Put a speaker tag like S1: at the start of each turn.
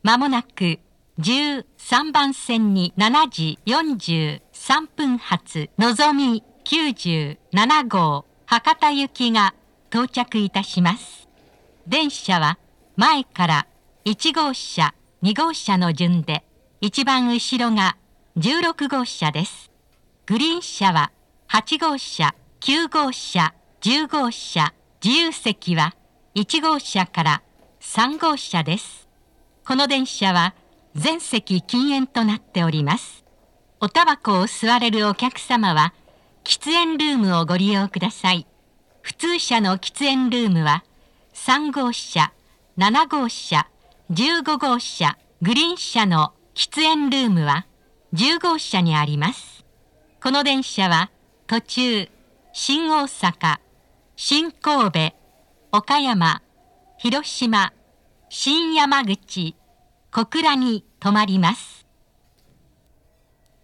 S1: まもなく13番線に7時43分発のぞみ97号博多行きが到着いたします。電車は前から1号車、2号車の順で、一番後ろが16号車です。グリーン車は8号車、9号車、10号車、自由席は1号車から3号車です。この電車は全席禁煙となっております。おタバコを吸われるお客様は喫煙ルームをご利用ください。普通車の喫煙ルームは3号車、7号車、15号車、グリーン車の喫煙ルームは10号車にあります。この電車は途中、新大阪、新神戸、岡山、広島、新山口、小倉に停まります。